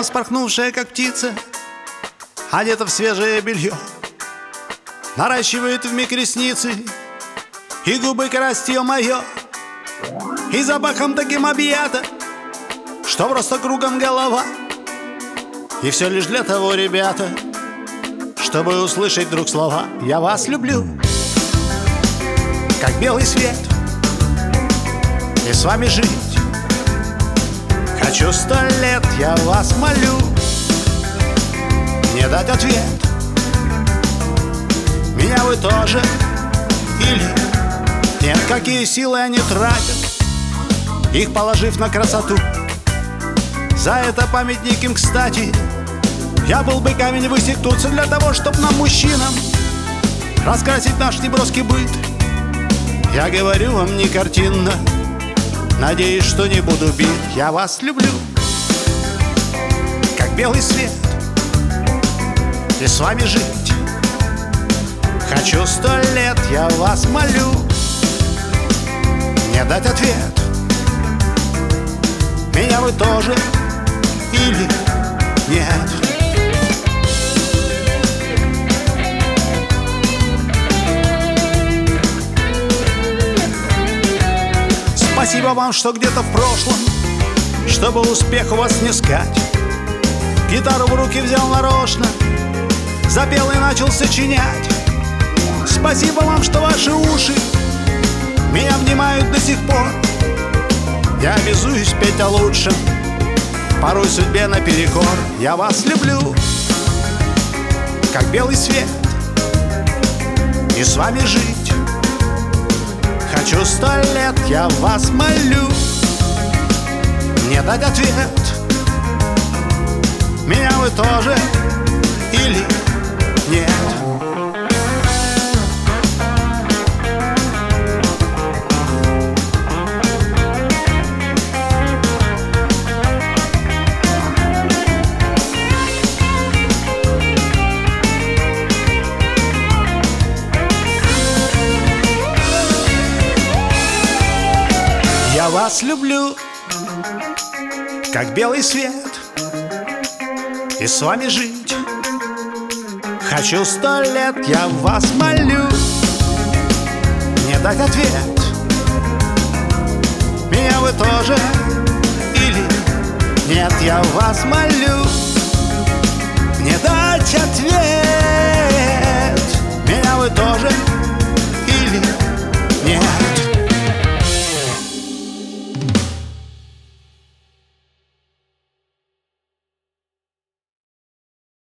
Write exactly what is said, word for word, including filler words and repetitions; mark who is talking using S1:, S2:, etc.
S1: распорхнувшая, как птица, одета в свежее белье, наращивает вмиг ресницы и губы коростье мое, и запахом таким объята, что просто кругом голова. И все лишь для того, ребята, чтобы услышать вдруг слова: я вас люблю, как белый свет, и с вами жить хочу сто лет. Я вас молю не дать ответ. Меня вы тоже или нет? Какие силы они тратят, их положив на красоту. За это памятник им, кстати. Я был бы камень высектуться для того, чтоб нам, мужчинам, раскрасить наш неброский быт. Я говорю вам не картинно, надеюсь, что не буду бит. Я вас люблю, как белый свет, и с вами жить хочу сто лет. Я вас молю не дать ответ. Меня вы тоже или нет? Спасибо вам, что где-то в прошлом, чтобы успех у вас снискать, гитару в руки взял нарочно, запел и начал сочинять. Спасибо вам, что ваши уши меня внимают до сих пор. Я обязуюсь петь о лучшем, порой судьбе наперекор. Я вас люблю, как белый свет, и с вами жить хочу сто лет. Я вас молю не дать ответ. Меня вы тоже или нет? Я вас люблю, как белый свет, и с вами жить хочу сто лет. Я вас молю не дать ответ. Меня вы тоже или нет? Я вас молю не дать ответ.